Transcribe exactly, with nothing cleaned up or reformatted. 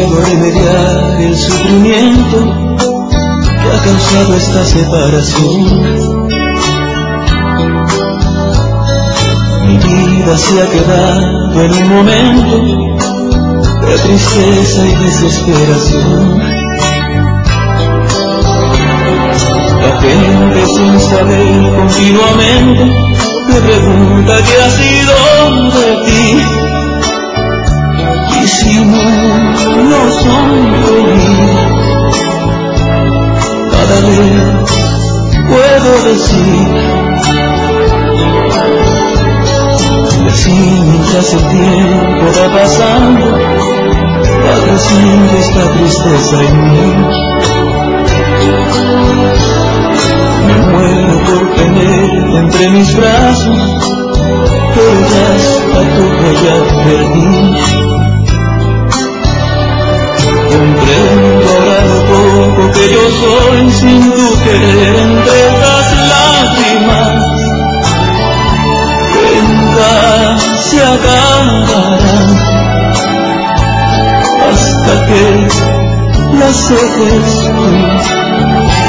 puedo remediar el sufrimiento que ha causado esta separación. Mi vida se ha quedado en un momento de tristeza y desesperación. La gente sin saber continuamente me pregunta qué ha sido de ti. Y si no, no sonreír, cada vez puedo decir, y así mientras el tiempo va pasando, va creciendo esta tristeza en mí. Me muero por tener entre mis brazos, pero ya hasta todo ya perdí. Comprendo ahora lo poco que yo soy sin tu querer entre estas lágrimas que nunca se acabarán hasta que las seques tú.